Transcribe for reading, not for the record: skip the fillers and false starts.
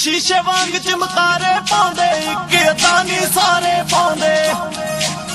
शीशे वांग चमकारे पाउंदे, इक अदा नी सारे पाउंदे।